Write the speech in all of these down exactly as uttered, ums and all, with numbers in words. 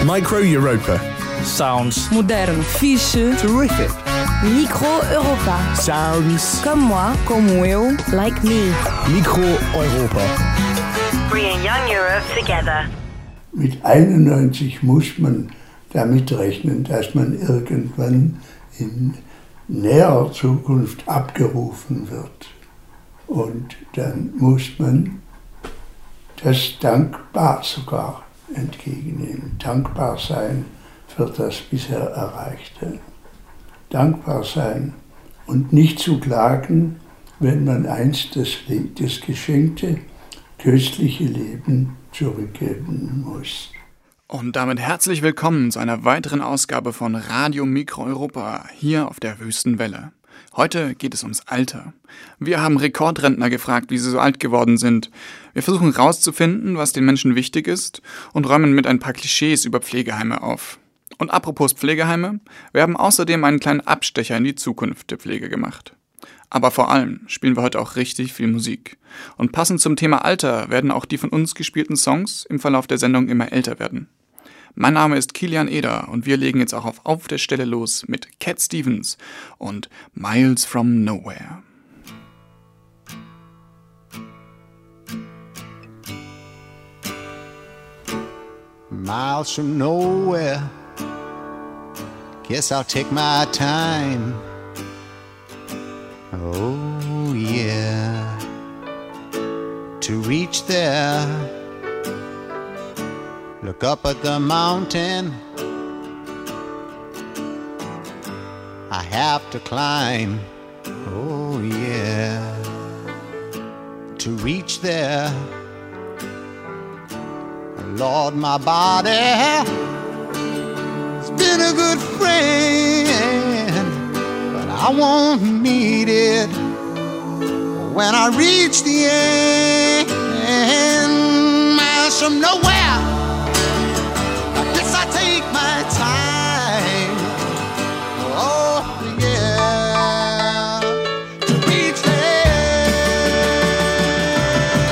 Micro Europa. Sounds Moderno. Fixe. Terrific. Micro Europa. Sounds. Comme moi. Como eu. Like me. Micro Europa. Bringing young Europe together. Mit einundneunzig muss man damit rechnen, dass man irgendwann in näherer Zukunft abgerufen wird. Und dann muss man das dankbar sogar entgegennehmen. Dankbar sein für das bisher Erreichte. Dankbar sein und nicht zu klagen, wenn man einst das, das geschenkte, köstliche Leben zurückgeben muss. Und damit herzlich willkommen zu einer weiteren Ausgabe von Radio Micro Europa hier auf der Wüstenwelle. Heute geht es ums Alter. Wir haben Rekordrentner gefragt, wie sie so alt geworden sind. Wir versuchen herauszufinden, was den Menschen wichtig ist und räumen mit ein paar Klischees über Pflegeheime auf. Und apropos Pflegeheime, wir haben außerdem einen kleinen Abstecher in die Zukunft der Pflege gemacht. Aber vor allem spielen wir heute auch richtig viel Musik. Und passend zum Thema Alter werden auch die von uns gespielten Songs im Verlauf der Sendung immer älter werden. Mein Name ist Kilian Eder und wir legen jetzt auch auf, auf der Stelle los mit Cat Stevens und Miles from Nowhere. Miles from nowhere, guess I'll take my time. Oh yeah, to reach there. Look up at the mountain I have to climb. Oh yeah, to reach there. Lord, my body has been a good friend, but I won't need it when I reach the end. Miles from nowhere, I take my time, oh yeah, to reach there.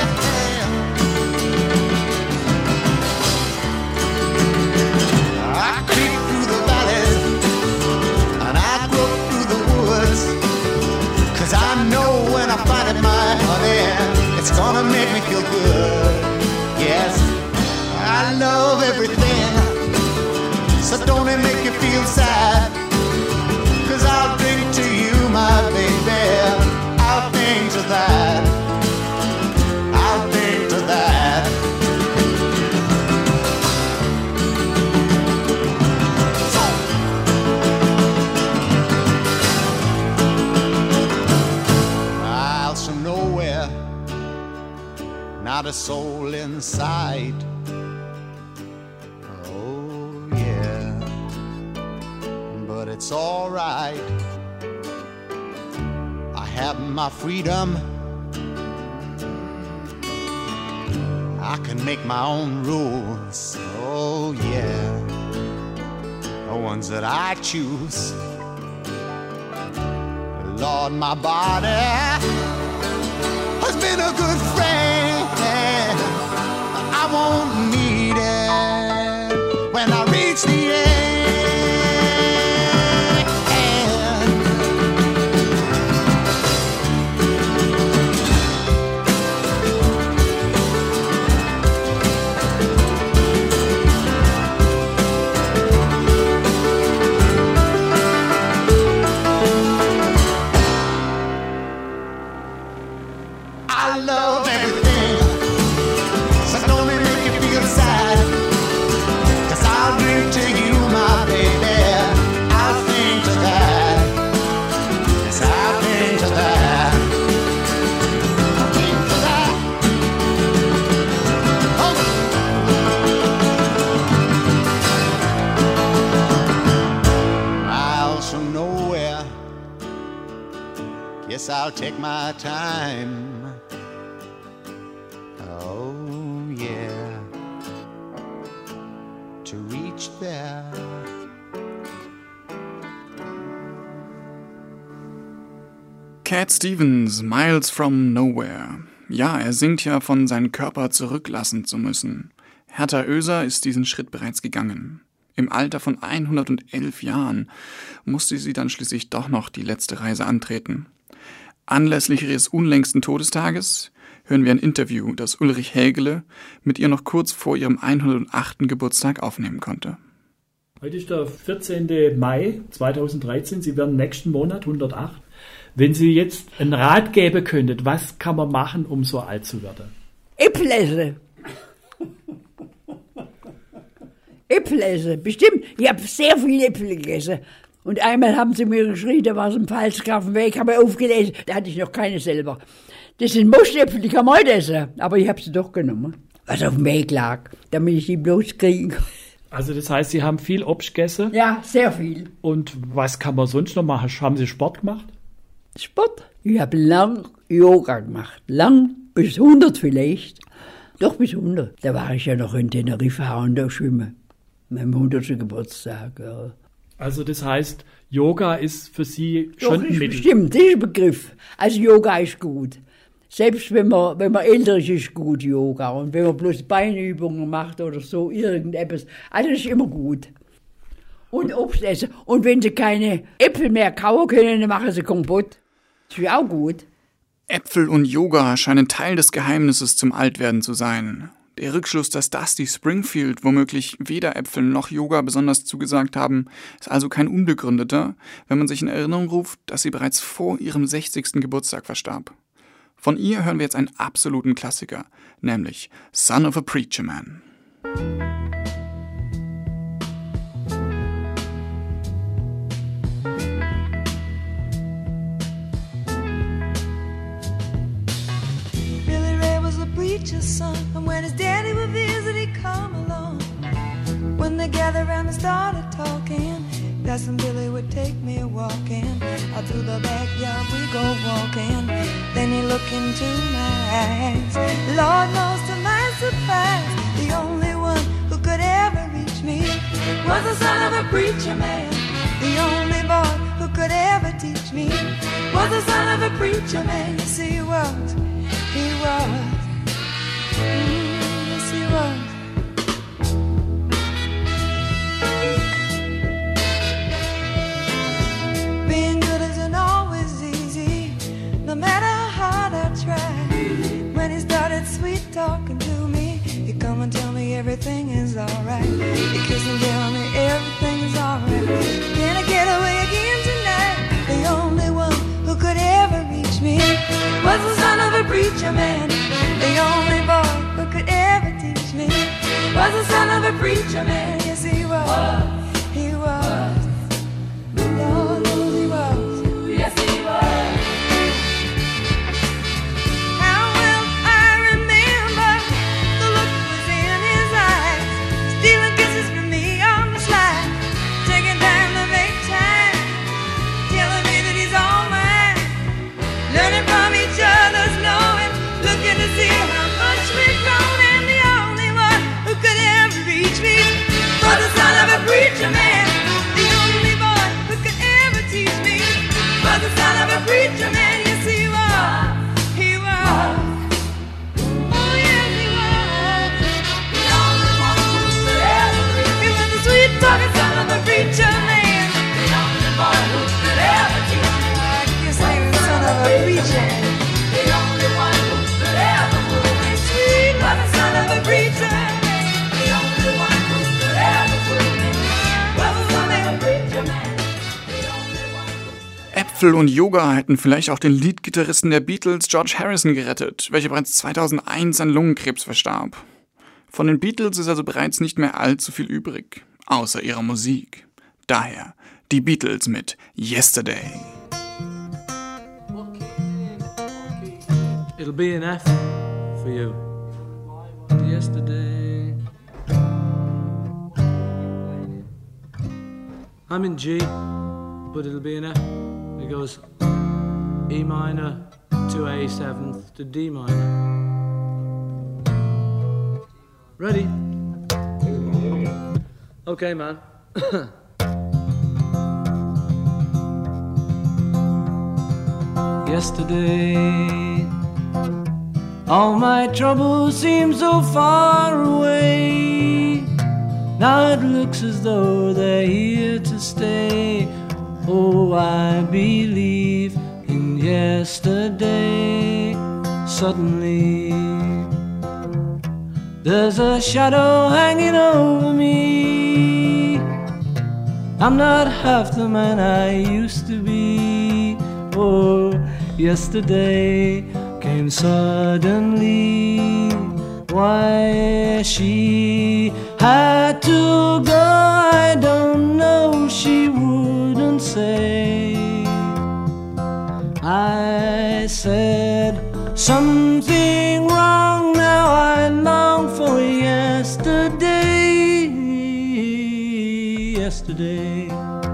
I creep through the valleys and I broke through the woods, 'cause I know when I find it, my honey, it's gonna make me feel good. Yes, I love everything, so don't it make you feel sad, 'cause I'll drink to you, my baby, I'll think to that, I'll think to that. Miles from nowhere, not a soul inside. It's all right, I have my freedom, I can make my own rules. Oh yeah, the ones that I choose. Lord, my body has been a good friend, I won't need it when I reach the end. I'll take my time. Oh yeah, to reach there. Cat Stevens, Miles from Nowhere. Ja, er singt ja von seinen Körper zurücklassen zu müssen. Hertha Oeser ist diesen Schritt bereits gegangen. Im Alter von hundertelf Jahren musste sie dann schließlich doch noch die letzte Reise antreten. Anlässlich ihres unlängsten Todestages hören wir ein Interview, das Ulrich Hägele mit ihr noch kurz vor ihrem hundertachten Geburtstag aufnehmen konnte. Heute ist der vierzehnten Mai zweitausenddreizehn. Sie werden nächsten Monat hundertacht. Wenn Sie jetzt einen Rat geben könntet, was kann man machen, um so alt zu werden? Äpfel essen. Äpfel essen, bestimmt. Ich habe sehr viele Äpfel gegessen. Und einmal haben sie mir geschrien, da war es im Pfalzgrafenweg, habe ich aufgelesen, da hatte ich noch keine selber. Das sind Moschäpfel, die kann man heute essen. Aber ich habe sie doch genommen, was auf dem Weg lag, damit ich die bloß kriegen kann. Also das heißt, Sie haben viel Obst gegessen? Ja, sehr viel. Und was kann man sonst noch machen? Haben Sie Sport gemacht? Sport? Ich habe lang Yoga gemacht. Lang, bis hundert vielleicht. Doch bis hundert. Da war ich ja noch in Teneriffa und da schwimmen. Meinem hundertsten Geburtstag, ja. Also das heißt, Yoga ist für Sie schon Doch, ein Mittel? Stimmt, das ist ein Begriff. Also Yoga ist gut. Selbst wenn man, wenn man älter ist, ist gut Yoga. Und wenn man bloß Beinübungen macht oder so, irgendetwas, also das ist immer gut. Und Obst essen. Und wenn sie keine Äpfel mehr kauen können, dann machen sie Kompott. Das ist auch gut. Äpfel und Yoga scheinen Teil des Geheimnisses zum Altwerden zu sein. Der Rückschluss, dass Dusty Springfield womöglich weder Äpfel noch Yoga besonders zugesagt haben, ist also kein unbegründeter, wenn man sich in Erinnerung ruft, dass sie bereits vor ihrem sechzigsten Geburtstag verstarb. Von ihr hören wir jetzt einen absoluten Klassiker, nämlich Son of a Preacher Man. Billy Ray was a preacher's son, and when his daddy would visit, he'd come along. When they gathered around and started talking, that's when Billy would take me walking. Out through the backyard we go walking. Then he looked into my eyes. Lord knows to my surprise, the only one who could ever reach me was the son of a preacher man. The only boy who could ever teach me was the son of a preacher man. Yes, he was. He was. Mm, yes, he was. Being good isn't always easy, no matter how hard I try. When he started sweet talking to me, he'd come and tell me everything is alright. He'd kiss and tell me everything is alright. Can I get away again tonight? The only one who could ever reach me was the son of a preacher man. The only boy who could ever teach me was the son of a preacher man. Yes, he was. He was. Lord knows he was. Yes, he was. How well I remember the look was in his eyes, stealing kisses from me on the slide, taking time to make time, telling me that he's all mine, learning from each other's knowing, looking to see how much we've grown, and the only one who could ever reach me was the son of a preacher man. The only boy who could ever teach me was the son of a preacher man. Yes, he was. He was. Oh, yes, he was. The only one who could ever reach me. He was the sweet talking son of a preacher man. The only boy who could ever teach me. I guess he was the son of a preacher. The only one who could ever fool me. Sweet was the son of a preacher. The only one who could ever fool me was the son of a preacher man. Äpfel und Yoga hätten vielleicht auch den Leadgitarristen der Beatles, George Harrison, gerettet, welcher bereits zweitausendeins an Lungenkrebs verstarb. Von den Beatles ist also bereits nicht mehr allzu viel übrig, außer ihrer Musik. Daher die Beatles mit Yesterday. It'll be an F for you. Yesterday. I'm in G, but it'll be an F. It goes E minor to A seventh to D minor. Ready? Okay, man. Yesterday, all my troubles seem so far away. Now it looks as though they're here to stay. Oh, I believe in yesterday. Suddenly, there's a shadow hanging over me. I'm not half the man I used to be. Oh, yesterday came suddenly. Why she had to go, I don't know, she wouldn't say. I said something wrong, now I long for yesterday. Yesterday,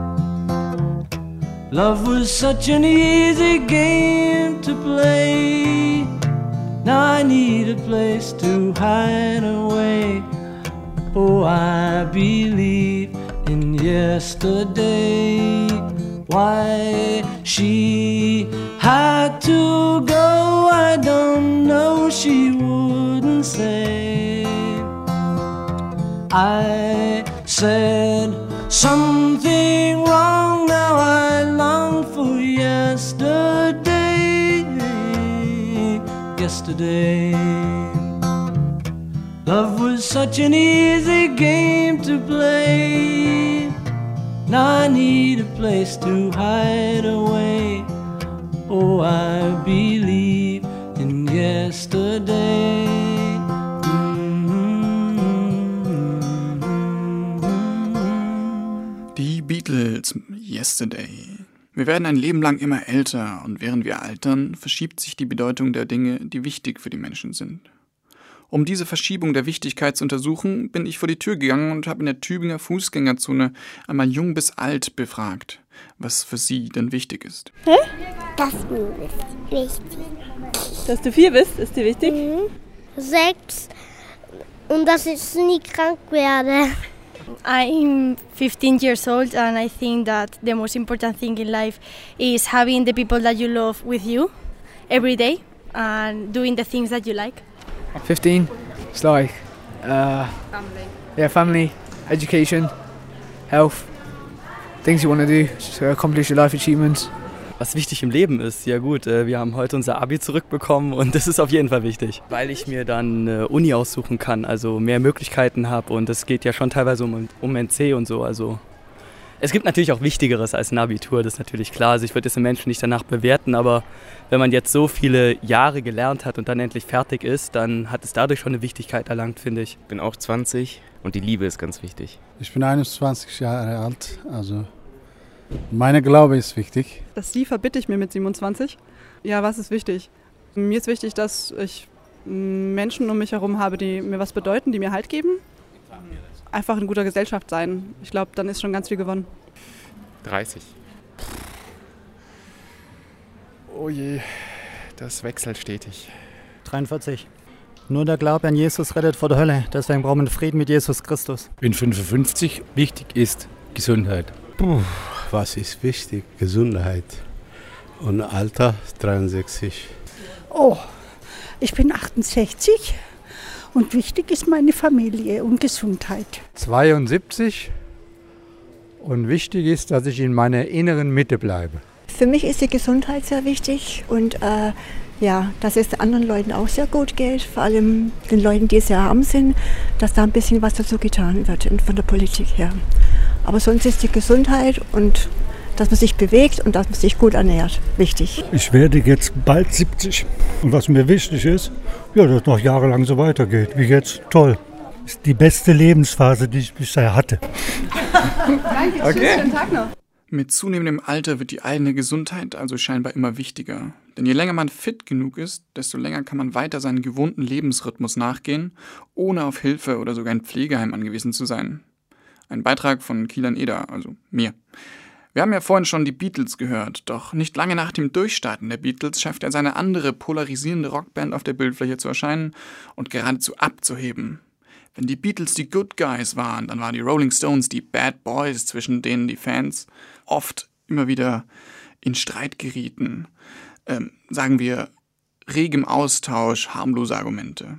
love was such an easy game to play. Now I need a place to hide away. Oh, I believe in yesterday. Why she had to go, I don't know, she wouldn't say. I said something wrong, now I long for yesterday. Yesterday, love was such an easy game to play. Now I need a place to hide away. Oh, I believe in yesterday. Die Beatles, Yesterday. Wir werden ein Leben lang immer älter und während wir altern, verschiebt sich die Bedeutung der Dinge, die wichtig für die Menschen sind. Um diese Verschiebung der Wichtigkeit zu untersuchen, bin ich vor die Tür gegangen und habe in der Tübinger Fußgängerzone einmal jung bis alt befragt, was für sie denn wichtig ist. Hä? Dass du bist wichtig. Dass du vier bist, ist dir wichtig? Mhm. Sechs. Und dass ich nie krank werde. I'm fifteen years old and I think that the most important thing in life is having the people that you love with you every day and doing the things that you like. fifteen, it's like uh, Family. Yeah, family, education, health, things you want to do to accomplish your life achievements. Was wichtig im Leben ist, ja gut, wir haben heute unser Abi zurückbekommen und das ist auf jeden Fall wichtig, weil ich mir dann eine Uni aussuchen kann, also mehr Möglichkeiten habe und es geht ja schon teilweise um, um N C und so, also es gibt natürlich auch Wichtigeres als ein Abitur, das ist natürlich klar, also ich würde jetzt den Menschen nicht danach bewerten, aber wenn man jetzt so viele Jahre gelernt hat und dann endlich fertig ist, dann hat es dadurch schon eine Wichtigkeit erlangt, finde ich. Ich bin auch zwanzig und die Liebe ist ganz wichtig. Ich bin einundzwanzig Jahre alt, also meine Glaube ist wichtig. Das Sie verbitte ich mir mit siebenundzwanzig. Ja, was ist wichtig? Mir ist wichtig, dass ich Menschen um mich herum habe, die mir was bedeuten, die mir Halt geben. Einfach in guter Gesellschaft sein. Ich glaube, dann ist schon ganz viel gewonnen. dreißig. Oh je, das wechselt stetig. dreiundvierzig. Nur der Glaube an Jesus rettet vor der Hölle. Deswegen brauchen wir Frieden mit Jesus Christus. Ich bin fünfundfünfzig. Wichtig ist Gesundheit. Puh, was ist wichtig? Gesundheit. Und Alter dreiundsechzig. Oh, ich bin achtundsechzig und wichtig ist meine Familie und Gesundheit. zweiundsiebzig und wichtig ist, dass ich in meiner inneren Mitte bleibe. Für mich ist die Gesundheit sehr wichtig und äh, ja, dass es anderen Leuten auch sehr gut geht, vor allem den Leuten, die sehr arm sind, dass da ein bisschen was dazu getan wird von der Politik her. Aber sonst ist die Gesundheit und dass man sich bewegt und dass man sich gut ernährt wichtig. Ich werde jetzt bald siebzig und was mir wichtig ist, ja, dass es noch jahrelang so weitergeht wie jetzt. Toll. Das ist die beste Lebensphase, die ich bisher hatte. Danke, okay. Tschüss, schönen Tag noch. Mit zunehmendem Alter wird die eigene Gesundheit also scheinbar immer wichtiger. Denn je länger man fit genug ist, desto länger kann man weiter seinen gewohnten Lebensrhythmus nachgehen, ohne auf Hilfe oder sogar ein Pflegeheim angewiesen zu sein. Ein Beitrag von Kilian Eder, also mir. Wir haben ja vorhin schon die Beatles gehört, doch nicht lange nach dem Durchstarten der Beatles schafft er seine andere polarisierende Rockband auf der Bildfläche zu erscheinen und geradezu abzuheben. Wenn die Beatles die Good Guys waren, dann waren die Rolling Stones die Bad Boys, zwischen denen die Fans oft immer wieder in Streit gerieten. Ähm, sagen wir, regem Austausch harmlose Argumente.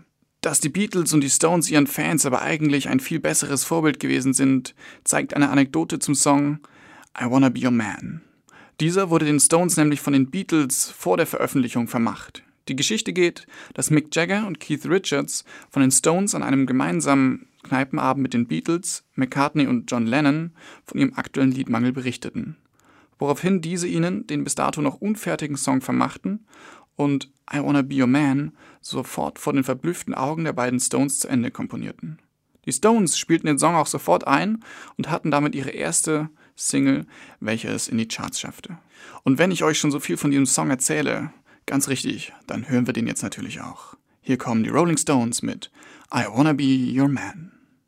Dass die Beatles und die Stones ihren Fans aber eigentlich ein viel besseres Vorbild gewesen sind, zeigt eine Anekdote zum Song I Wanna Be Your Man. Dieser wurde den Stones nämlich von den Beatles vor der Veröffentlichung vermacht. Die Geschichte geht, dass Mick Jagger und Keith Richards von den Stones an einem gemeinsamen Kneipenabend mit den Beatles, McCartney und John Lennon von ihrem aktuellen Liedmangel berichteten. Woraufhin diese ihnen den bis dato noch unfertigen Song vermachten und I Wanna Be Your Man sofort vor den verblüfften Augen der beiden Stones zu Ende komponierten. Die Stones spielten den Song auch sofort ein und hatten damit ihre erste Single, welche es in die Charts schaffte. Und wenn ich euch schon so viel von diesem Song erzähle, ganz richtig, dann hören wir den jetzt natürlich auch. Hier kommen die Rolling Stones mit I Wanna Be Your Man.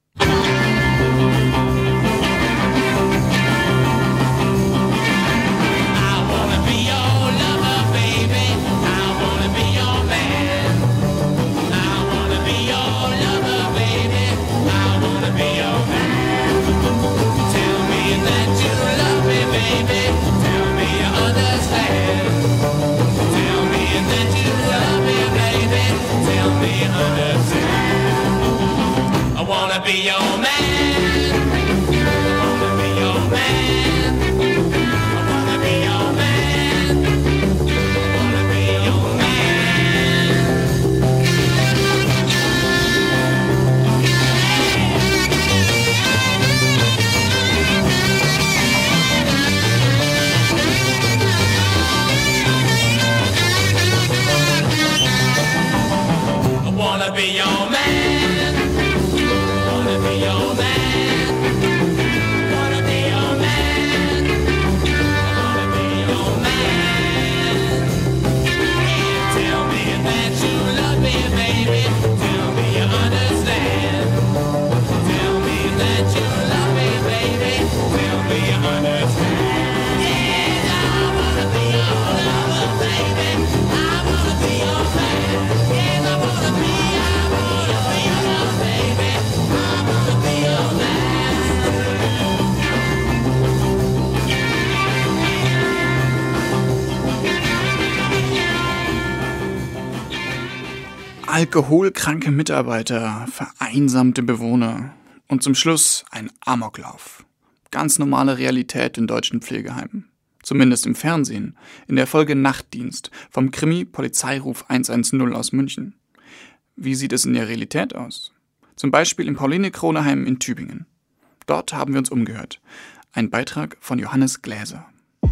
Be your man. I wanna be your man. I wanna be your man. I wanna be your man. I wanna be your man. Alkoholkranke Mitarbeiter, vereinsamte Bewohner und zum Schluss ein Amoklauf. Ganz normale Realität in deutschen Pflegeheimen. Zumindest im Fernsehen, in der Folge Nachtdienst vom Krimi Polizeiruf hundertzehn aus München. Wie sieht es in der Realität aus? Zum Beispiel im Pauline-Krone-Heim in Tübingen. Dort haben wir uns umgehört. Ein Beitrag von Johannes Gläser.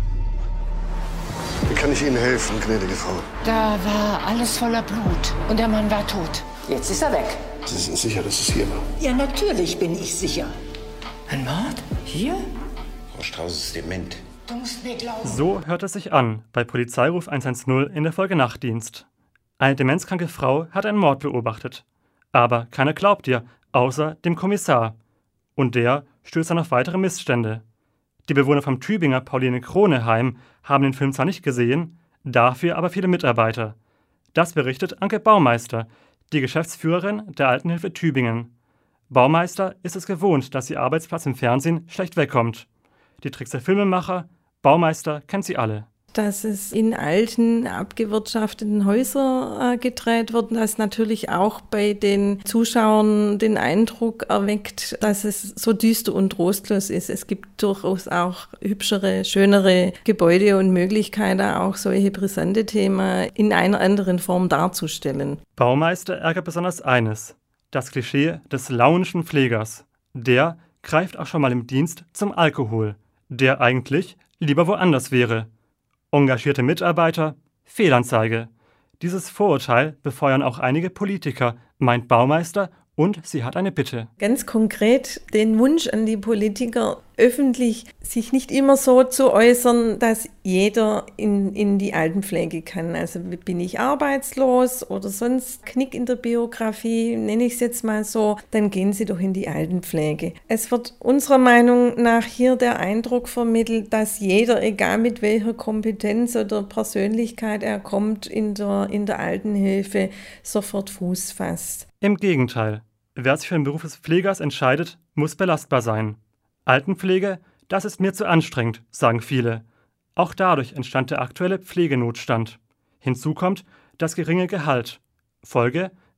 Wie kann ich Ihnen helfen, gnädige Frau? Da war alles voller Blut und der Mann war tot. Jetzt ist er weg. Sie sind sicher, dass es hier war? Ja, natürlich bin ich sicher. Ein Mord? Hier? Frau Strauß ist dement. Du musst mir glauben. So hört es sich an bei Polizeiruf hundertzehn in der Folge Nachtdienst. Eine demenzkranke Frau hat einen Mord beobachtet. Aber keiner glaubt ihr, außer dem Kommissar. Und der stößt dann auf weitere Missstände. Die Bewohner vom Tübinger Pauline-Krone-Heim haben den Film zwar nicht gesehen, dafür aber viele Mitarbeiter. Das berichtet Anke Baumeister, die Geschäftsführerin der Altenhilfe Tübingen. Baumeister ist es gewohnt, dass ihr Arbeitsplatz im Fernsehen schlecht wegkommt. Die Tricks der Filmemacher, Baumeister kennt sie alle. Dass es in alten, abgewirtschafteten Häusern äh, gedreht wird, das natürlich auch bei den Zuschauern den Eindruck erweckt, dass es so düster und trostlos ist. Es gibt durchaus auch hübschere, schönere Gebäude und Möglichkeiten, auch solche brisante Themen in einer anderen Form darzustellen. Baumeister ärgert besonders eines: das Klischee des launischen Pflegers. Der greift auch schon mal im Dienst zum Alkohol, der eigentlich lieber woanders wäre. Engagierte Mitarbeiter, Fehlanzeige. Dieses Vorurteil befeuern auch einige Politiker, meint Baumeister, und sie hat eine Bitte. Ganz konkret den Wunsch an die Politiker, öffentlich sich nicht immer so zu äußern, dass jeder in, in die Altenpflege kann. Also bin ich arbeitslos oder sonst Knick in der Biografie, nenne ich es jetzt mal so, dann gehen Sie doch in die Altenpflege. Es wird unserer Meinung nach hier der Eindruck vermittelt, dass jeder, egal mit welcher Kompetenz oder Persönlichkeit er kommt, in der, in der Altenhilfe sofort Fuß fasst. Im Gegenteil. Wer sich für den Beruf des Pflegers entscheidet, muss belastbar sein. Altenpflege, das ist mir zu anstrengend, sagen viele. Auch dadurch entstand der aktuelle Pflegenotstand. Hinzu kommt das geringe Gehalt. Folge: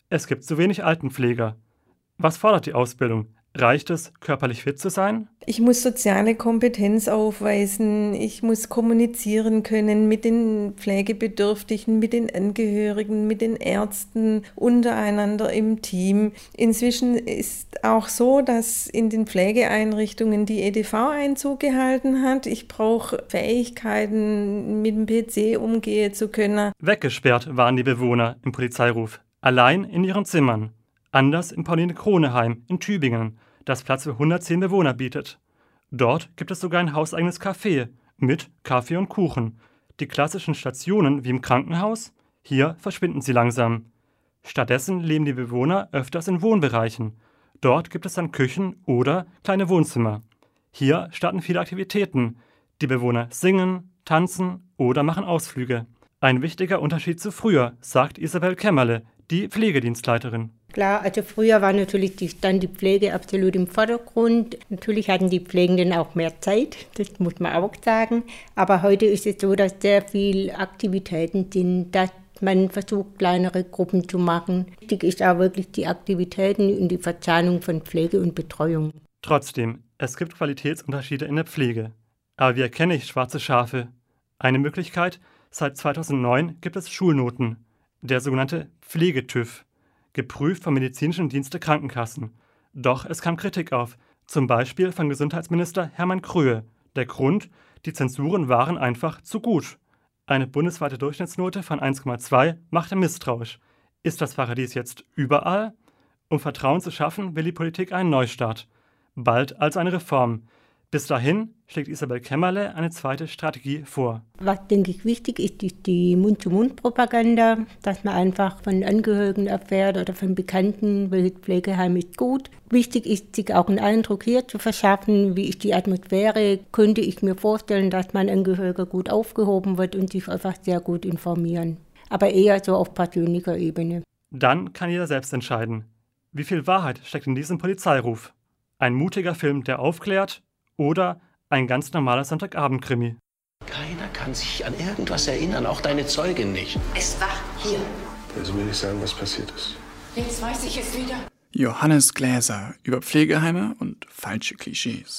Es gibt zu wenig Altenpfleger. Was fordert die Ausbildung? Reicht es, körperlich fit zu sein? Ich muss soziale Kompetenz aufweisen, ich muss kommunizieren können mit den Pflegebedürftigen, mit den Angehörigen, mit den Ärzten, untereinander im Team. Inzwischen ist auch so, dass in den Pflegeeinrichtungen die E D V Einzug gehalten hat. Ich brauche Fähigkeiten, mit dem P C umgehen zu können. Weggesperrt waren die Bewohner im Polizeiruf, allein in ihren Zimmern. Anders im Pauline-Krone-Heim in Tübingen, das Platz für hundertzehn Bewohner bietet. Dort gibt es sogar ein hauseigenes Café mit Kaffee und Kuchen. Die klassischen Stationen wie im Krankenhaus, hier verschwinden sie langsam. Stattdessen leben die Bewohner öfters in Wohnbereichen. Dort gibt es dann Küchen oder kleine Wohnzimmer. Hier starten viele Aktivitäten. Die Bewohner singen, tanzen oder machen Ausflüge. Ein wichtiger Unterschied zu früher, sagt Isabel Kämmerle, die Pflegedienstleiterin. Klar, also früher war natürlich die, dann die Pflege absolut im Vordergrund. Natürlich hatten die Pflegenden auch mehr Zeit, das muss man auch sagen. Aber heute ist es so, dass sehr viele Aktivitäten sind, dass man versucht, kleinere Gruppen zu machen. Wichtig ist auch wirklich die Aktivitäten und die Verzahnung von Pflege und Betreuung. Trotzdem, es gibt Qualitätsunterschiede in der Pflege. Aber wie erkenne ich schwarze Schafe? Eine Möglichkeit, seit zweitausendneun gibt es Schulnoten, der sogenannte Pflegetüv, geprüft vom Medizinischen Dienst der Krankenkassen. Doch es kam Kritik auf, zum Beispiel von Gesundheitsminister Hermann Kröhe. Der Grund, die Zensuren waren einfach zu gut. Eine bundesweite Durchschnittsnote von eins Komma zwei machte misstrauisch. Ist das Paradies jetzt überall? Um Vertrauen zu schaffen, will die Politik einen Neustart. Bald also eine Reform. Bis dahin schlägt Isabel Kämmerle eine zweite Strategie vor. Was, denke ich, wichtig ist, ist die Mund-zu-Mund-Propaganda, dass man einfach von Angehörigen erfährt oder von Bekannten, welches Pflegeheim ist gut. Wichtig ist, sich auch einen Eindruck hier zu verschaffen, wie ist die Atmosphäre. Könnte ich mir vorstellen, dass mein Angehöriger gut aufgehoben wird und sich einfach sehr gut informieren. Aber eher so auf persönlicher Ebene. Dann kann jeder selbst entscheiden. Wie viel Wahrheit steckt in diesem Polizeiruf? Ein mutiger Film, der aufklärt, oder ein ganz normaler Sonntagabend-Krimi? Keiner kann sich an irgendwas erinnern, auch deine Zeugin nicht. Es war hier. Können Sie mir nicht sagen, was passiert ist? Jetzt weiß ich es wieder. Johannes Gläser über Pflegeheime und falsche Klischees.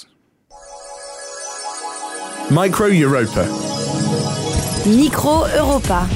Micro Europa. Mikro Europa.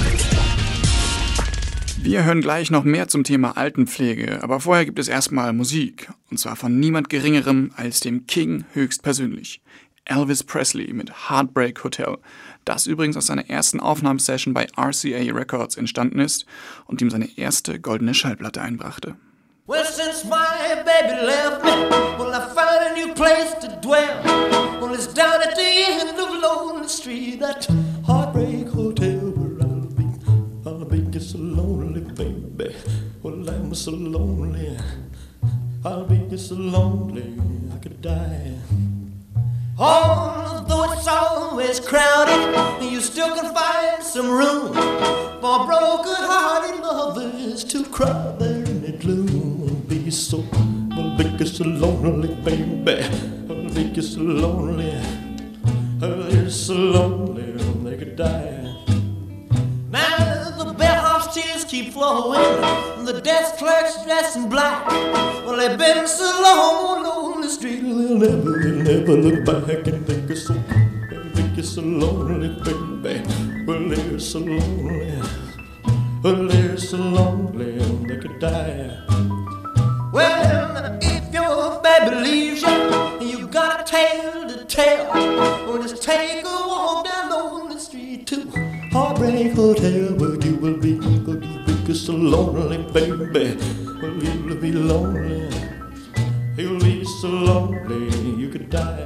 Wir hören gleich noch mehr zum Thema Altenpflege, aber vorher gibt es erstmal Musik. Und zwar von niemand Geringerem als dem King höchstpersönlich. Elvis Presley mit Heartbreak Hotel. Das übrigens aus seiner ersten Aufnahmesession bei R C A Records entstanden ist und ihm seine erste goldene Schallplatte einbrachte. Well, since my baby left me, well, I found a new place to dwell. Well, it's down at the end of Lonely Street, that Heartbreak Hotel where I'll be. I'll be just so lonely, baby. Well, I'm so lonely. I'll be just so lonely, I could die. Although it's always crowded, you still can find some room for broken-hearted lovers to cry there in the gloom. Be so, I'll be so lonely, baby. I'll be so lonely. They're so lonely they could die. Now the bellhop's tears keep flowing, the desk clerk's dressed in black. Well, they've been so long on the street, they'll never, they'll never look back and think it's so, think it's so lonely, baby. Well, they're so lonely, well, they're so lonely they could die. Well, if your baby leaves you and you got a tale to tell, well, just take a walk down on the street to Heartbreak Hotel, where you will be, where you will be so lonely, baby. Well, you'll be lonely, you'll be so lonely you could die.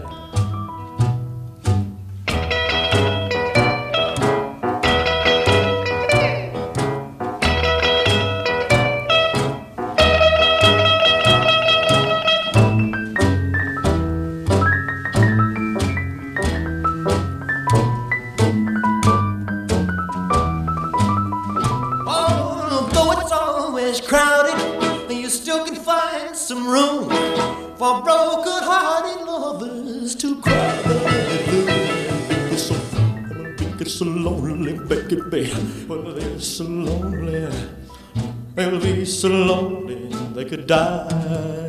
Crowded, and you still can find some room for broken-hearted lovers to cry. They're so, they're so lonely, baby. Well, they're so lonely. They'll be so lonely they could die.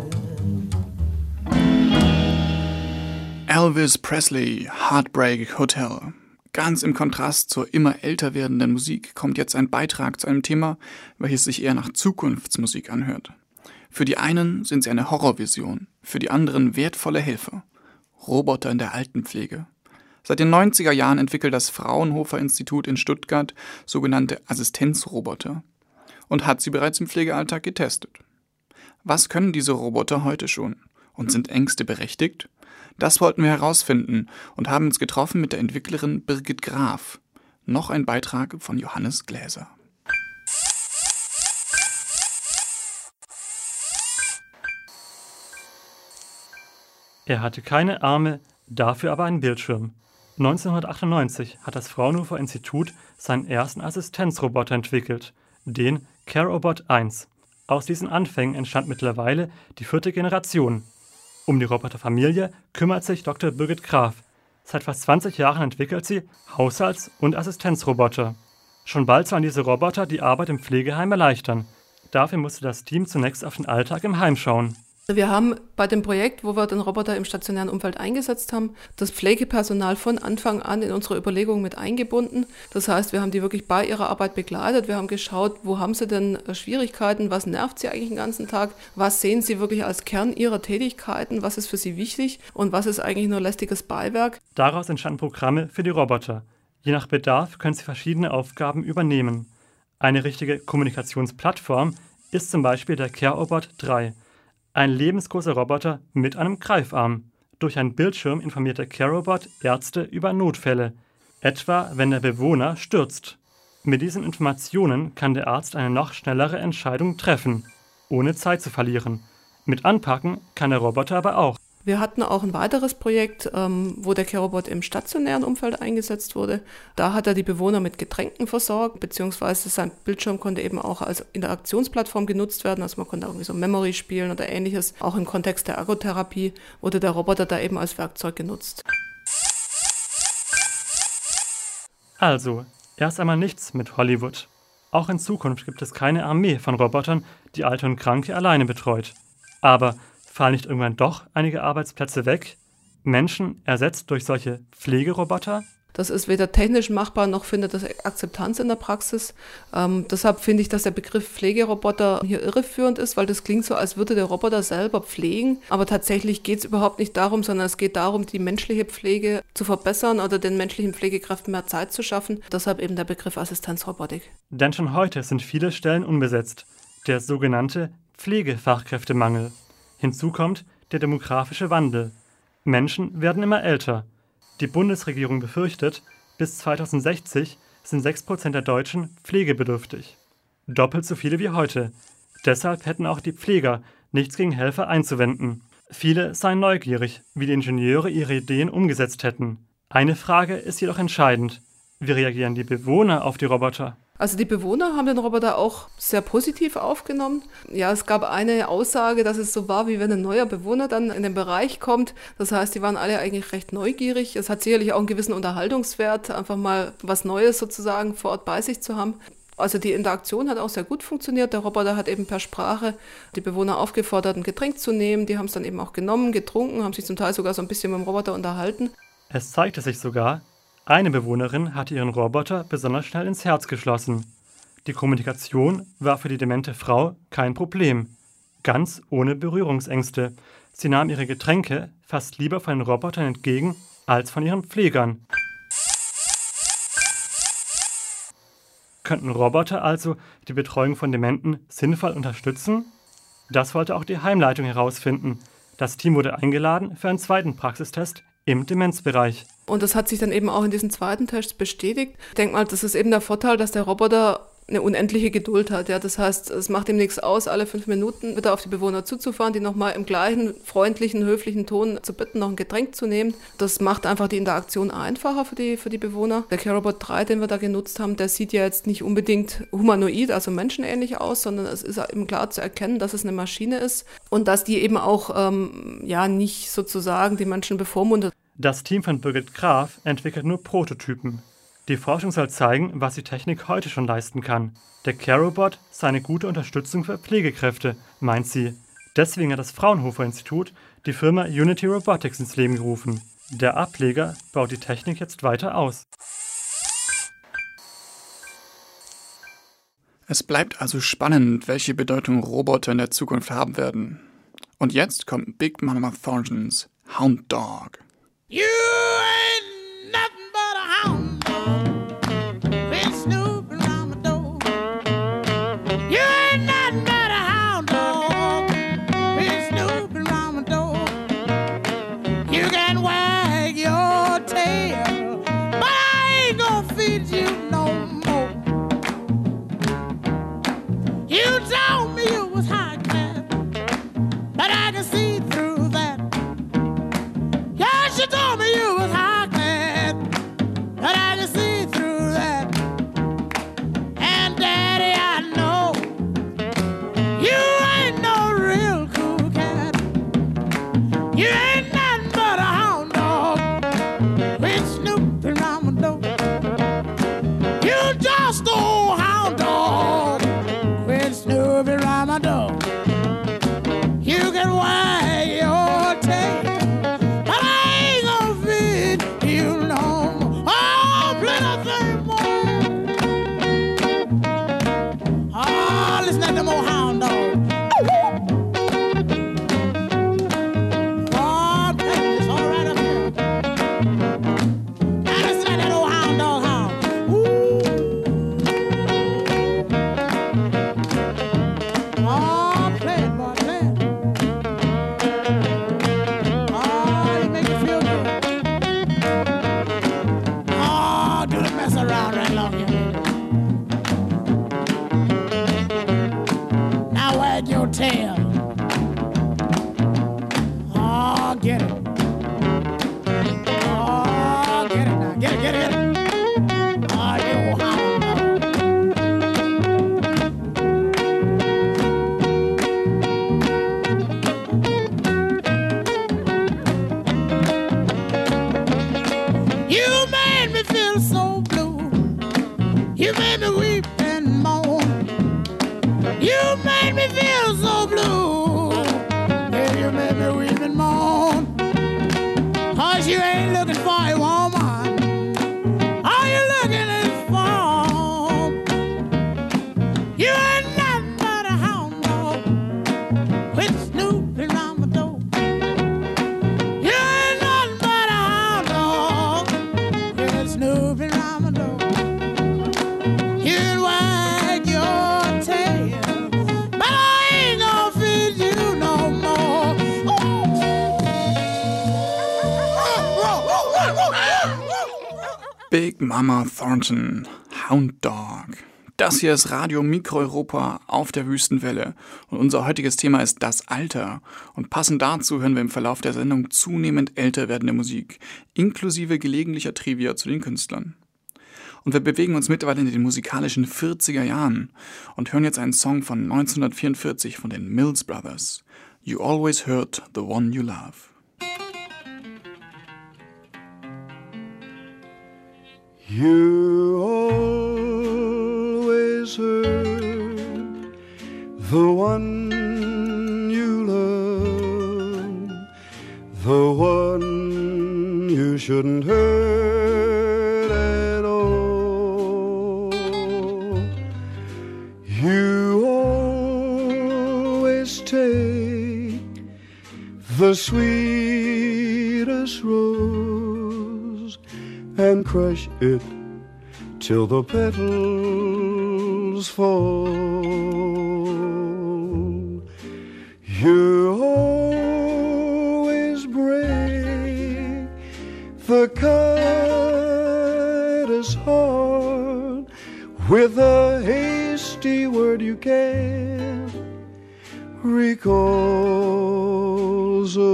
Elvis Presley, Heartbreak Hotel. Ganz im Kontrast zur immer älter werdenden Musik kommt jetzt ein Beitrag zu einem Thema, welches sich eher nach Zukunftsmusik anhört. Für die einen sind sie eine Horrorvision, für die anderen wertvolle Helfer. Roboter in der Altenpflege. Seit den neunziger Jahren entwickelt das Fraunhofer-Institut in Stuttgart sogenannte Assistenzroboter und hat sie bereits im Pflegealltag getestet. Was können diese Roboter heute schon? Und sind Ängste berechtigt? Das wollten wir herausfinden und haben uns getroffen mit der Entwicklerin Birgit Graf. Noch ein Beitrag von Johannes Gläser. Er hatte keine Arme, dafür aber einen Bildschirm. neunzehnhundertachtundneunzig hat das Fraunhofer-Institut seinen ersten Assistenzroboter entwickelt, den CareRobot eins. Aus diesen Anfängen entstand mittlerweile die vierte Generation. Um die Roboterfamilie kümmert sich Doktor Birgit Graf. Seit fast zwanzig Jahren entwickelt sie Haushalts- und Assistenzroboter. Schon bald sollen diese Roboter die Arbeit im Pflegeheim erleichtern. Dafür musste das Team zunächst auf den Alltag im Heim schauen. Wir haben bei dem Projekt, wo wir den Roboter im stationären Umfeld eingesetzt haben, das Pflegepersonal von Anfang an in unsere Überlegungen mit eingebunden. Das heißt, wir haben die wirklich bei ihrer Arbeit begleitet. Wir haben geschaut, wo haben sie denn Schwierigkeiten, was nervt sie eigentlich den ganzen Tag, was sehen sie wirklich als Kern ihrer Tätigkeiten, was ist für sie wichtig und was ist eigentlich nur lästiges Beiwerk. Daraus entstanden Programme für die Roboter. Je nach Bedarf können sie verschiedene Aufgaben übernehmen. Eine richtige Kommunikationsplattform ist zum Beispiel der CareRobot drei. Ein lebensgroßer Roboter mit einem Greifarm. Durch einen Bildschirm informiert der CareRobot Ärzte über Notfälle, etwa wenn der Bewohner stürzt. Mit diesen Informationen kann der Arzt eine noch schnellere Entscheidung treffen, ohne Zeit zu verlieren. Mit Anpacken kann der Roboter aber auch. Wir hatten auch ein weiteres Projekt, ähm, wo der CareRobot im stationären Umfeld eingesetzt wurde. Da hat er die Bewohner mit Getränken versorgt, beziehungsweise sein Bildschirm konnte eben auch als Interaktionsplattform genutzt werden. Also man konnte irgendwie so Memory spielen oder ähnliches. Auch im Kontext der Ergotherapie wurde der Roboter da eben als Werkzeug genutzt. Also, erst einmal nichts mit Hollywood. Auch in Zukunft gibt es keine Armee von Robotern, die Alte und Kranke alleine betreut. Aber fallen nicht irgendwann doch einige Arbeitsplätze weg? Menschen ersetzt durch solche Pflegeroboter? Das ist weder technisch machbar, noch findet das Akzeptanz in der Praxis. Ähm, deshalb finde ich, dass der Begriff Pflegeroboter hier irreführend ist, weil das klingt so, als würde der Roboter selber pflegen. Aber tatsächlich geht es überhaupt nicht darum, sondern es geht darum, die menschliche Pflege zu verbessern oder den menschlichen Pflegekräften mehr Zeit zu schaffen. Deshalb eben der Begriff Assistenzrobotik. Denn schon heute sind viele Stellen unbesetzt. Der sogenannte Pflegefachkräftemangel. Hinzu kommt der demografische Wandel. Menschen werden immer älter. Die Bundesregierung befürchtet, bis zweitausendsechzig sind sechs Prozent der Deutschen pflegebedürftig. Doppelt so viele wie heute. Deshalb hätten auch die Pfleger nichts gegen Helfer einzuwenden. Viele seien neugierig, wie die Ingenieure ihre Ideen umgesetzt hätten. Eine Frage ist jedoch entscheidend. Wie reagieren die Bewohner auf die Roboter? Also die Bewohner haben den Roboter auch sehr positiv aufgenommen. Ja, es gab eine Aussage, dass es so war, wie wenn ein neuer Bewohner dann in den Bereich kommt. Das heißt, die waren alle eigentlich recht neugierig. Es hat sicherlich auch einen gewissen Unterhaltungswert, einfach mal was Neues sozusagen vor Ort bei sich zu haben. Also die Interaktion hat auch sehr gut funktioniert. Der Roboter hat eben per Sprache die Bewohner aufgefordert, ein Getränk zu nehmen. Die haben es dann eben auch genommen, getrunken, haben sich zum Teil sogar so ein bisschen mit dem Roboter unterhalten. Es zeigte sich sogar, eine Bewohnerin hatte ihren Roboter besonders schnell ins Herz geschlossen. Die Kommunikation war für die demente Frau kein Problem. Ganz ohne Berührungsängste. Sie nahm ihre Getränke fast lieber von den Robotern entgegen als von ihren Pflegern. Könnten Roboter also die Betreuung von Dementen sinnvoll unterstützen? Das wollte auch die Heimleitung herausfinden. Das Team wurde eingeladen für einen zweiten Praxistest im Demenzbereich. Und das hat sich dann eben auch in diesen zweiten Test bestätigt. Ich denke mal, das ist eben der Vorteil, dass der Roboter eine unendliche Geduld hat. Ja. Das heißt, es macht ihm nichts aus, alle fünf Minuten wieder auf die Bewohner zuzufahren, die nochmal im gleichen freundlichen, höflichen Ton zu bitten, noch ein Getränk zu nehmen. Das macht einfach die Interaktion einfacher für die, für die Bewohner. Der CareRobot drei, den wir da genutzt haben, der sieht ja jetzt nicht unbedingt humanoid, also menschenähnlich aus, sondern es ist eben klar zu erkennen, dass es eine Maschine ist und dass die eben auch ähm, ja, nicht sozusagen die Menschen bevormundet. Das Team von Birgit Graf entwickelt nur Prototypen. Die Forschung soll zeigen, was die Technik heute schon leisten kann. Der Care-Robot sei eine gute Unterstützung für Pflegekräfte, meint sie. Deswegen hat das Fraunhofer-Institut die Firma Unity Robotics ins Leben gerufen. Der Ableger baut die Technik jetzt weiter aus. Es bleibt also spannend, welche Bedeutung Roboter in der Zukunft haben werden. Und jetzt kommt Big Mama Thorntons Hound Dog. You ain't nothing but a hound dog. Been snooping around my door. You ain't nothing but a hound dog. Been snooping around my door. You can wag your tail, but I ain't gonna feed you no more. You told me you was high class, but I can see through that. Yes, you told me you was high class, but I can see through that. And Daddy, I know you ain't no real cool cat. You ain't nothing but a hound dog, quit snooping around my door. You just old hound dog, quit snooping around my door. You can wag your tail, but I ain't gonna feed you no more. Oh, plenty more. Oh, listen to them old hound dogs. Oh, baby, it's all right up here. Now listen to that old hound dog howl. Ooh. Oh, play it, boy, play it. Oh, you make me feel good. Oh, do the mess around right along here, baby. Now wag your tail. Oh, get it. Oh, get it now. Get it, get it, get it. Oh, you hound dog. You made me feel so blue. You made me weep and moan. You made me feel so blue. Yeah, you made me weep and moan. Cause you ain't looking for a woman. All you looking is for. You ain't nothing but a hound dog. Quit snooping around my door. You ain't nothing but a hound dog. Quit snooping around my door. You can wag your tail, but I ain't gonna feed you no more. Big Mama Thornton, Hound Dog. Das hier ist Radio Mikroeuropa auf der Wüstenwelle und unser heutiges Thema ist das Alter. Und passend dazu hören wir im Verlauf der Sendung zunehmend älter werdende Musik, inklusive gelegentlicher Trivia zu den Künstlern. Und wir bewegen uns mittlerweile in den musikalischen vierziger Jahren und hören jetzt einen Song von neunzehnhundertvierundvierzig von den Mills Brothers. You Always Hurt the One You Love. You always hurt the one you love, the one you shouldn't hurt at all. You always take the sweetest rose and crush it till the petals fall. You always break the kindest heart with a hasty word you can't recall. So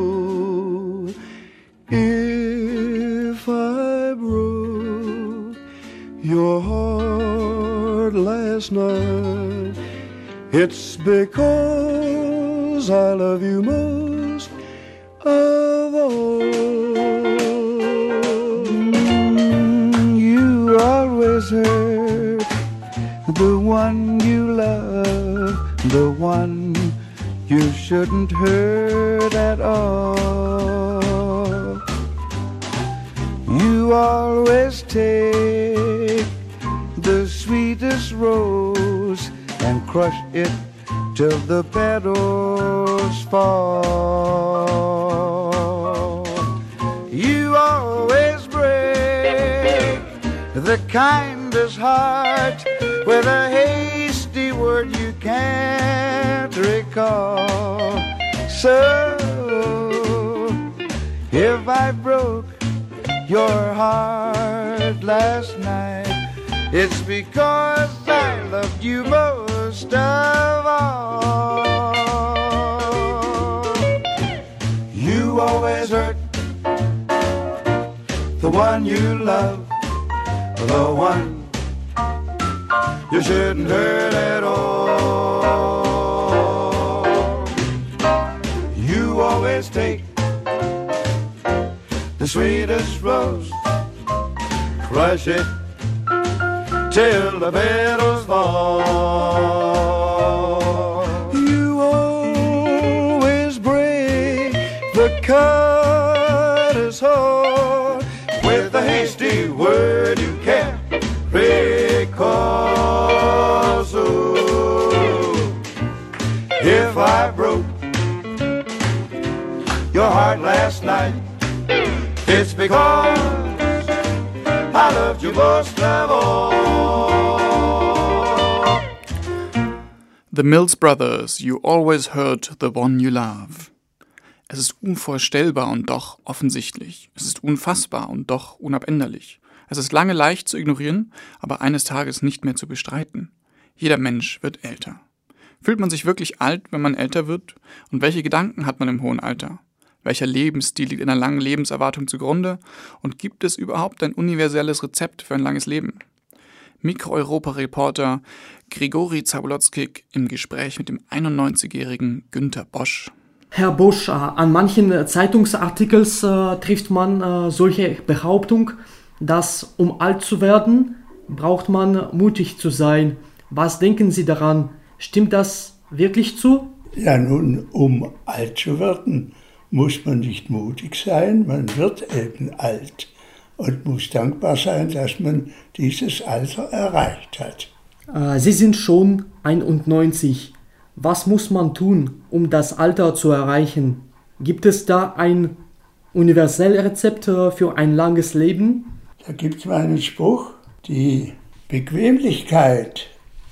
if I broke your heart last night, it's because I love you most of all. You always hurt the one you love, the one you shouldn't hurt at all. You always take the sweetest rose and crush it till the petals fall. You always break the kindest heart with a hasty word you can't recall. So, if I broke your heart last night, it's because I loved you most of all. You always hurt the one you love, the one you shouldn't hurt at all. You always take the sweetest rose, crush it till the petals fall. You always break the cutter's heart with a hasty word you can't recall. So, if I broke your heart last night, it's because I loved you most of all. The Mills Brothers, You Always Hurt the One You Love. Es ist unvorstellbar und doch offensichtlich. Es ist unfassbar und doch unabänderlich. Es ist lange leicht zu ignorieren, aber eines Tages nicht mehr zu bestreiten. Jeder Mensch wird älter. Fühlt man sich wirklich alt, wenn man älter wird? Und welche Gedanken hat man im hohen Alter? Welcher Lebensstil liegt einer langen Lebenserwartung zugrunde? Und gibt es überhaupt ein universelles Rezept für ein langes Leben? Mikro-Europa-Reporter Grigori Zabolotsky im Gespräch mit dem einundneunzigjährigen Günter Bosch. Herr Bosch, an manchen Zeitungsartikeln äh, trifft man äh, solche Behauptung, dass um alt zu werden, braucht man mutig zu sein. Was denken Sie daran? Stimmt das wirklich zu? Ja, nun, um alt zu werden, muss man nicht mutig sein, man wird eben alt und muss dankbar sein, dass man dieses Alter erreicht hat. Äh, Sie sind schon einundneunzig. Was muss man tun, um das Alter zu erreichen? Gibt es da ein universelles Rezept für ein langes Leben? Da gibt es mal einen Spruch, die Bequemlichkeit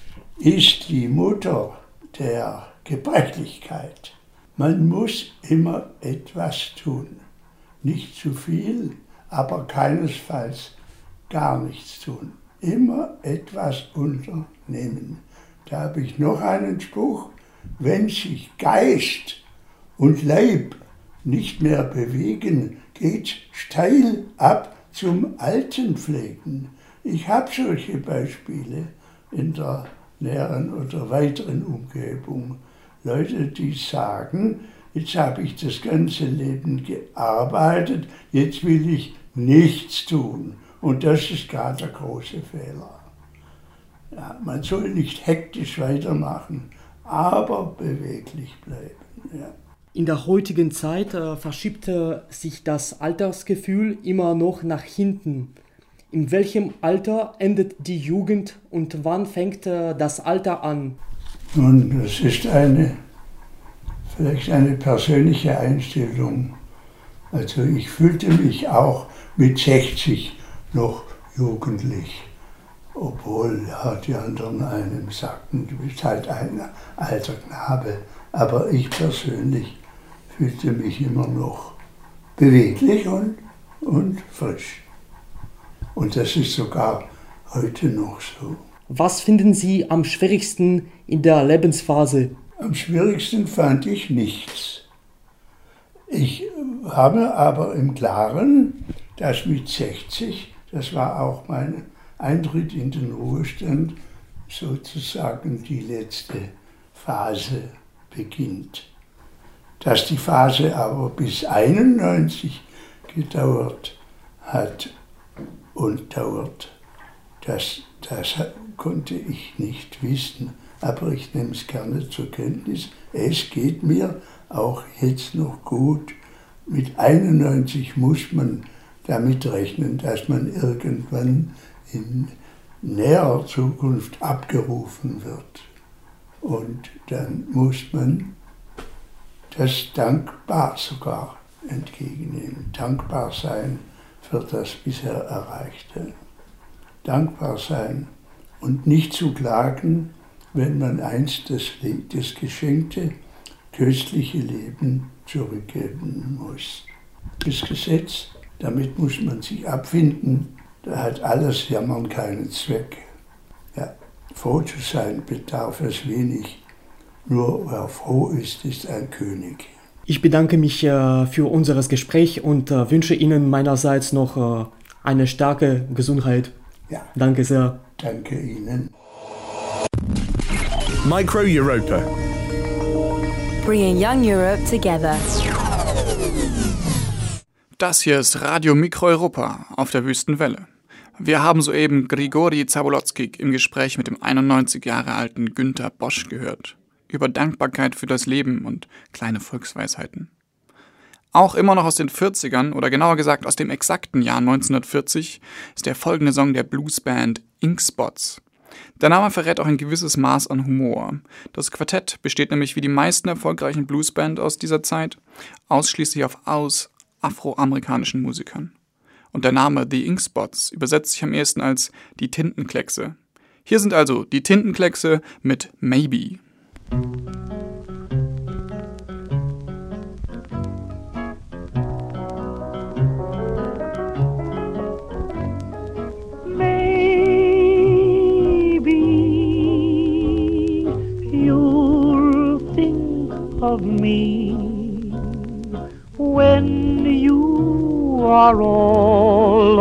ist die Mutter der Gebrechlichkeit. Man muss immer etwas tun. Nicht zu viel, aber keinesfalls gar nichts tun. Immer etwas unternehmen. Da habe ich noch einen Spruch. Wenn sich Geist und Leib nicht mehr bewegen, geht steil ab zum Altenpflegen. Ich habe solche Beispiele in der näheren oder weiteren Umgebung. Leute, die sagen, jetzt habe ich das ganze Leben gearbeitet, jetzt will ich nichts tun. Und das ist gerade der große Fehler. Ja, man soll nicht hektisch weitermachen, aber beweglich bleiben. Ja. In der heutigen Zeit äh, verschiebt äh, sich das Altersgefühl immer noch nach hinten. In welchem Alter endet die Jugend und wann fängt äh, das Alter an? Nun, das ist eine, vielleicht eine persönliche Einstellung. Also ich fühlte mich auch mit sechzig noch jugendlich. Obwohl ja, die anderen einem sagten, du bist halt ein alter Knabe. Aber ich persönlich fühlte mich immer noch beweglich und, und frisch. Und das ist sogar heute noch so. Was finden Sie am schwierigsten in der Lebensphase? Am schwierigsten fand ich nichts. Ich habe aber im Klaren, dass mit sechzig, das war auch mein Eintritt in den Ruhestand, sozusagen die letzte Phase beginnt. Dass die Phase aber bis einundneunzig gedauert hat und dauert, Das, das konnte ich nicht wissen, aber ich nehme es gerne zur Kenntnis. Es geht mir auch jetzt noch gut. Mit einundneunzig muss man damit rechnen, dass man irgendwann in näherer Zukunft abgerufen wird. Und dann muss man das dankbar sogar entgegennehmen. Dankbar sein für das bisher Erreichte. Dankbar sein und nicht zu klagen, wenn man einst das, das geschenkte, köstliche Leben zurückgeben muss. Das Gesetz, damit muss man sich abfinden, da hat alles Jammern keinen Zweck. Ja, froh zu sein bedarf es wenig, nur wer froh ist, ist ein König. Ich bedanke mich äh, für unser Gespräch und äh, wünsche Ihnen meinerseits noch äh, eine starke Gesundheit. Ja. Danke sehr. Danke Ihnen. Micro Europa. Bringing young Europe together. Das hier ist Radio Mikro Europa auf der Wüstenwelle. Wir haben soeben Grigori Zabolotsky im Gespräch mit dem einundneunzig Jahre alten Günter Bosch gehört. Über Dankbarkeit für das Leben und kleine Volksweisheiten. Auch immer noch aus den vierzigern oder genauer gesagt aus dem exakten Jahr neunzehnhundertvierzig ist der folgende Song der Bluesband Ink Spots. Der Name verrät auch ein gewisses Maß an Humor. Das Quartett besteht nämlich wie die meisten erfolgreichen Bluesbands aus dieser Zeit ausschließlich auf aus afroamerikanischen Musikern. Und der Name The Ink Spots übersetzt sich am ehesten als die Tintenkleckse. Hier sind also die Tintenkleckse mit Maybe. Of me when you are all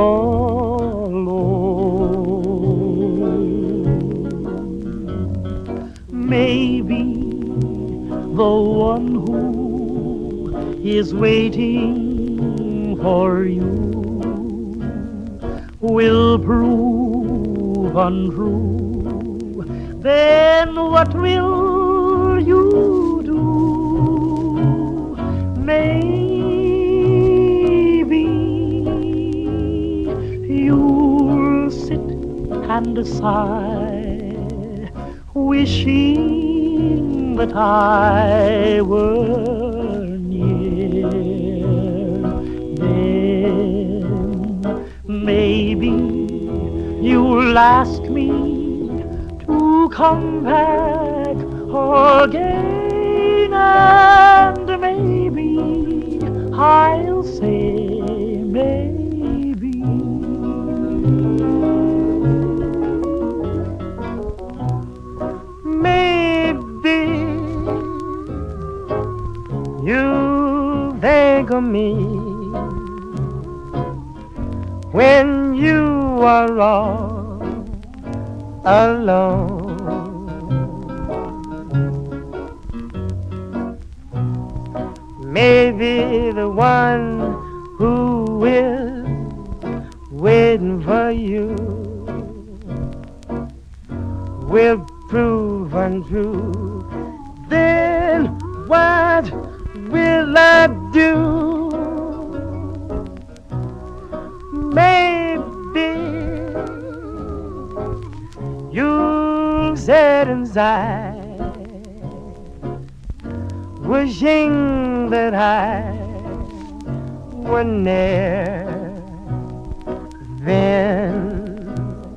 alone. Maybe the one who is waiting for you will prove untrue. Then what will you maybe you'll sit and sigh, wishing that I were near. Then maybe you'll ask me to come back again, and maybe I'll say maybe. Maybe you think of me when you are all alone. Maybe the one who is waiting for you will prove untrue. Then what will I do? Maybe you'll sit inside, wishing that I were near. Then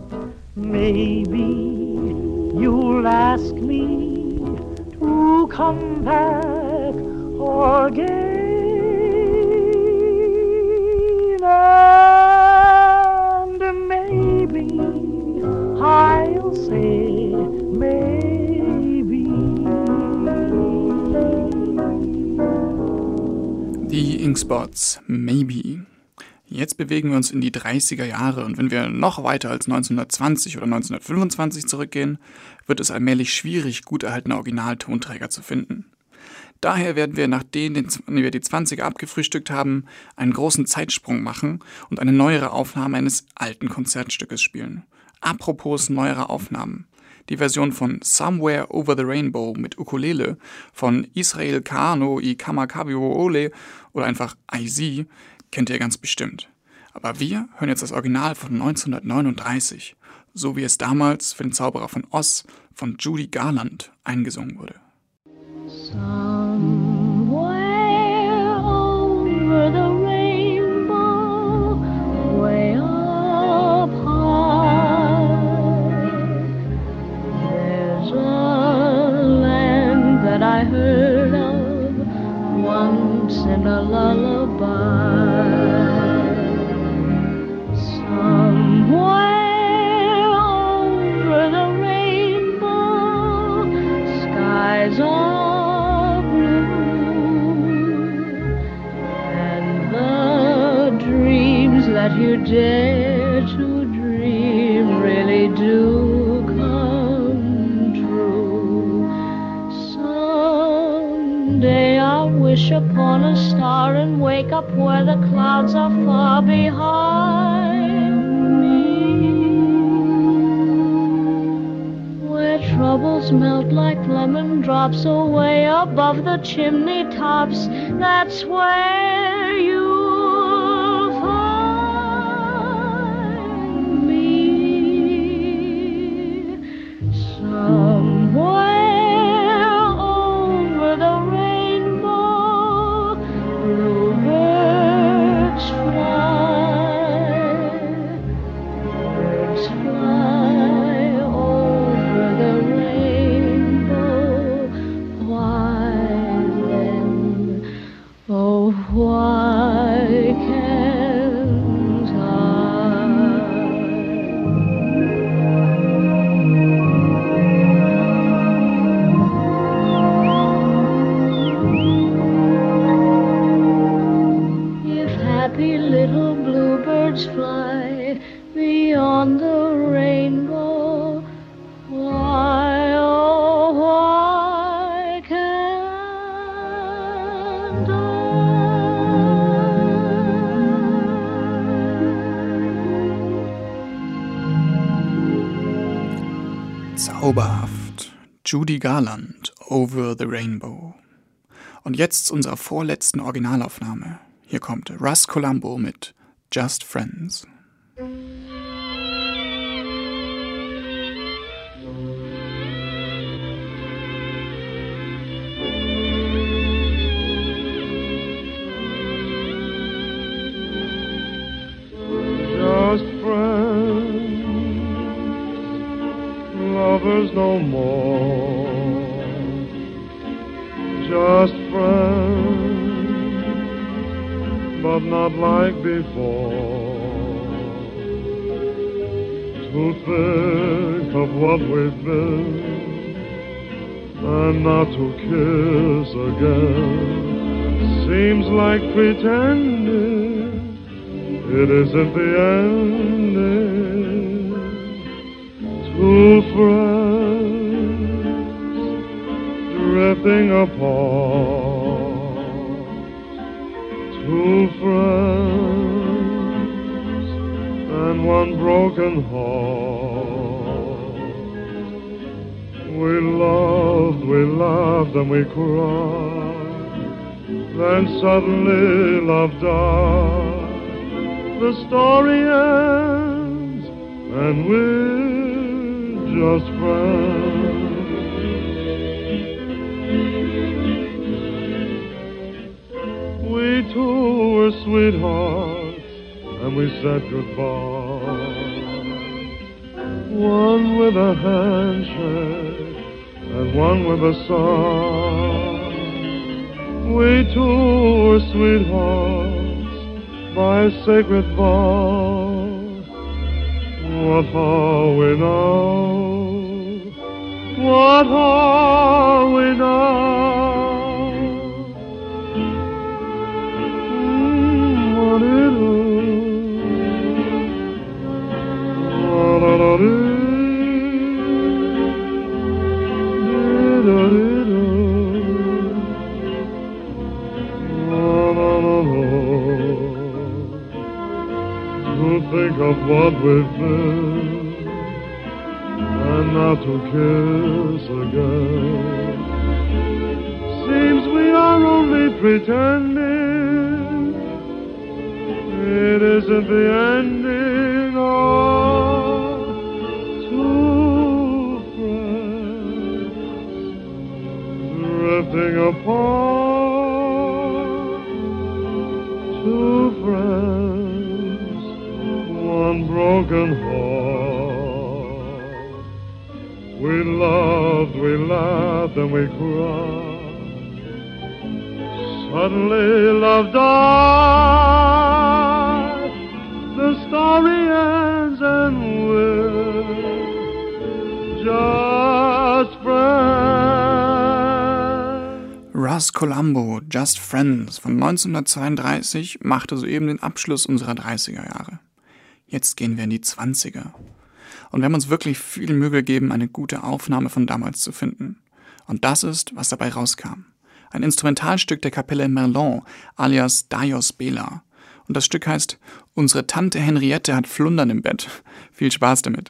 maybe you'll ask me to come back again, and maybe I'll say maybe. Die Ink Spots, Maybe. Jetzt bewegen wir uns in die dreißiger Jahre und wenn wir noch weiter als neunzehnhundertzwanzig oder neunzehnhundertfünfundzwanzig zurückgehen, wird es allmählich schwierig, gut erhaltene Originaltonträger zu finden. Daher werden wir, nachdem wir die zwanziger abgefrühstückt haben, einen großen Zeitsprung machen und eine neuere Aufnahme eines alten Konzertstückes spielen. Apropos neuerer Aufnahmen. Die Version von Somewhere Over the Rainbow mit Ukulele von Israel Kano i Kamakabiwo Ole oder einfach I Z kennt ihr ganz bestimmt. Aber wir hören jetzt das Original von neunzehnhundertneununddreißig, so wie es damals für den Zauberer von Oz von Judy Garland eingesungen wurde. Somewhere over the rainbow, way up high, there's a land that I heard of once in a lullaby. Somewhere over the rainbow, skies are blue, and the dreams that you dare to dream really do come true. Someday I'll wish upon a star and wake up where the clouds are far behind me, where troubles melt like lemon drops away above the chimney tops. That's where you'll find me. Somewhere over the rainbow, bluebirds fly, birds fly over the rainbow. Why then, oh why can't I? If happy little bluebirds fly beyond the rainbow, why, oh why can't I? Zauberhaft. Judy Garland, Over the Rainbow. Und jetzt zu unserer vorletzten Originalaufnahme. Hier kommt Russ Columbo mit Just Friends. Just friends, lovers no more. Just friends, but not like before. To think of what we've been, and not to kiss again, seems like pretending it isn't the ending. Two friends drifting apart, two friends and one broken heart. We loved, we laughed and we cried, then suddenly love died. The story ends, and we're just friends. We two were sweethearts, and we said goodbye. One with a handshake, and one with a sigh. We two were sweethearts by a sacred vow. What are we now? What are we now? Mm, what it is? What it is? Think of what we've been, not to kiss again. Seems we are only pretending. It isn't the ending of two friends drifting apart. Two friends, one broken heart. We loved, we laughed, and we cried. Suddenly love died. The story ends and we're just friends. Russ Columbo, Just Friends von neunzehnhundertzweiunddreißig machte soeben den Abschluss unserer dreißiger Jahre. Jetzt gehen wir in die zwanziger. Und wir haben uns wirklich viel Mühe gegeben, eine gute Aufnahme von damals zu finden. Und das ist, was dabei rauskam. Ein Instrumentalstück der Kapelle Merlon, alias Dajos Bela. Und das Stück heißt Unsere Tante Henriette hat Flundern im Bett. Viel Spaß damit.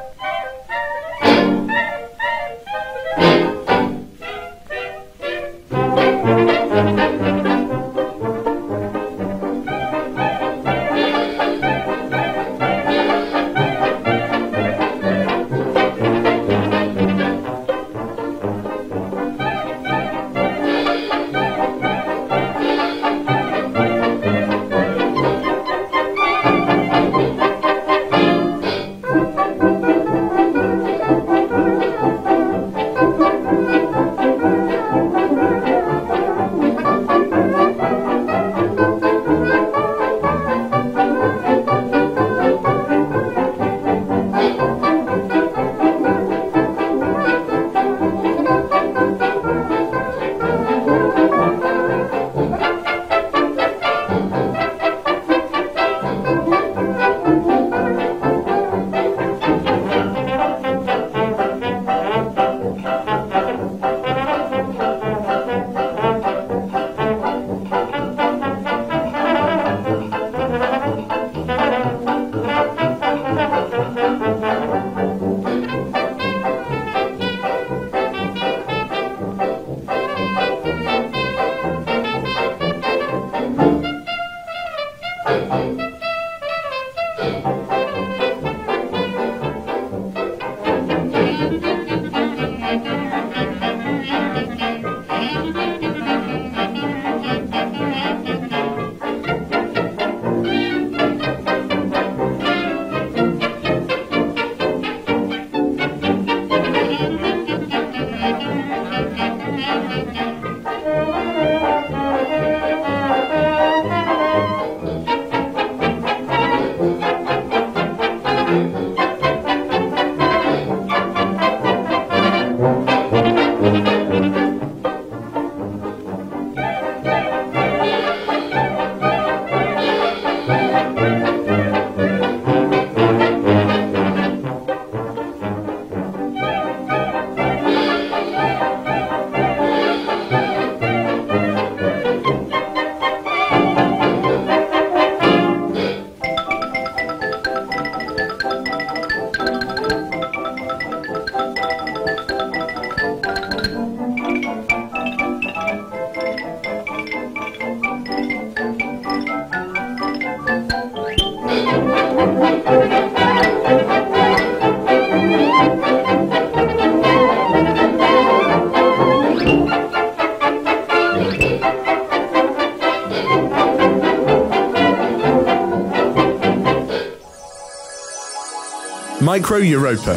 Micro Europa.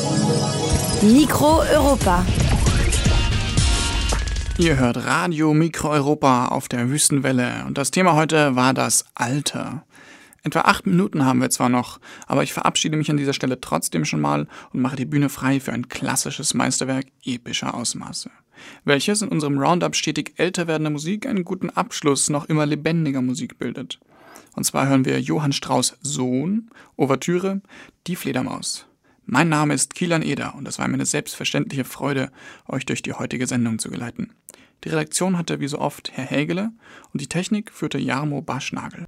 Mikro Europa. Ihr hört Radio Mikro Europa auf der Wüstenwelle und das Thema heute war das Alter. Etwa acht Minuten haben wir zwar noch, aber ich verabschiede mich an dieser Stelle trotzdem schon mal und mache die Bühne frei für ein klassisches Meisterwerk epischer Ausmaße, welches in unserem Roundup stetig älter werdender Musik einen guten Abschluss noch immer lebendiger Musik bildet. Und zwar hören wir Johann Strauss' Sohn, Ouvertüre, Die Fledermaus. Mein Name ist Kielan Eder und es war mir eine selbstverständliche Freude, euch durch die heutige Sendung zu geleiten. Die Redaktion hatte wie so oft Herr Hägele und die Technik führte Jarmo Baschnagel.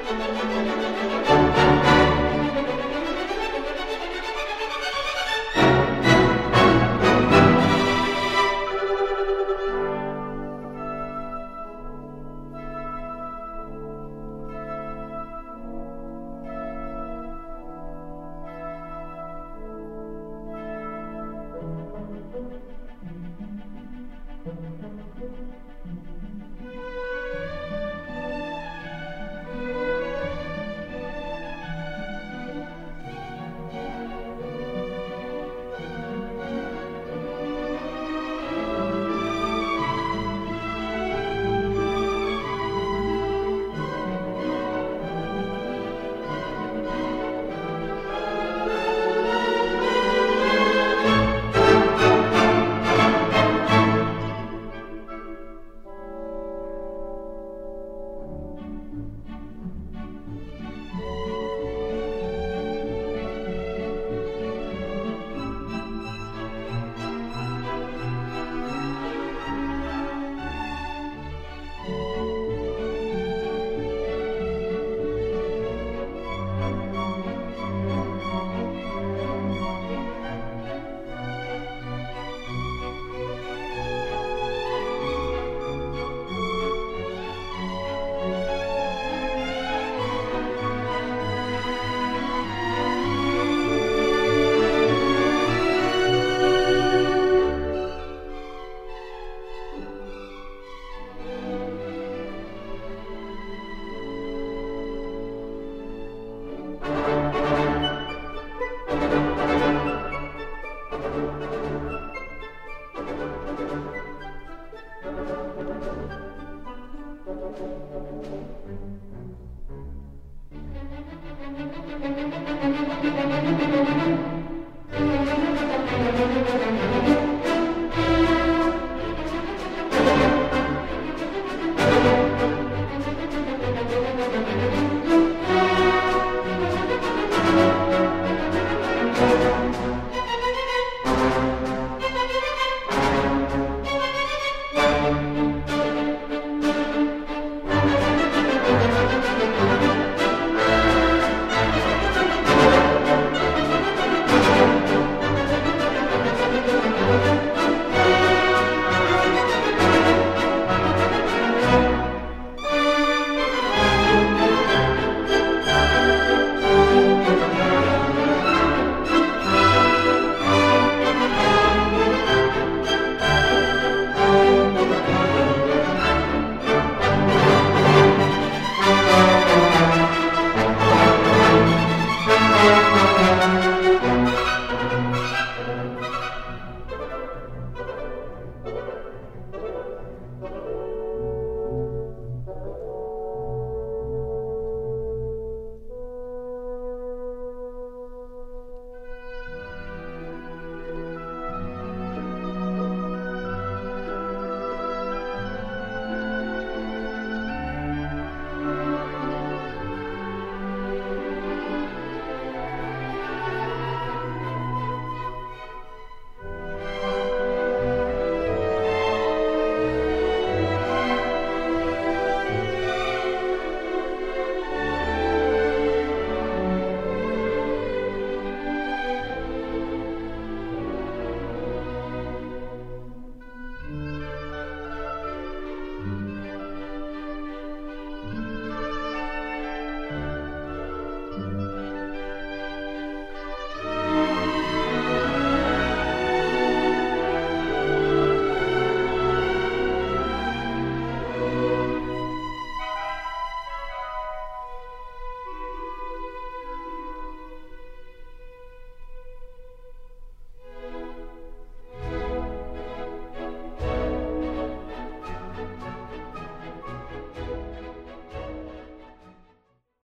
Thank you.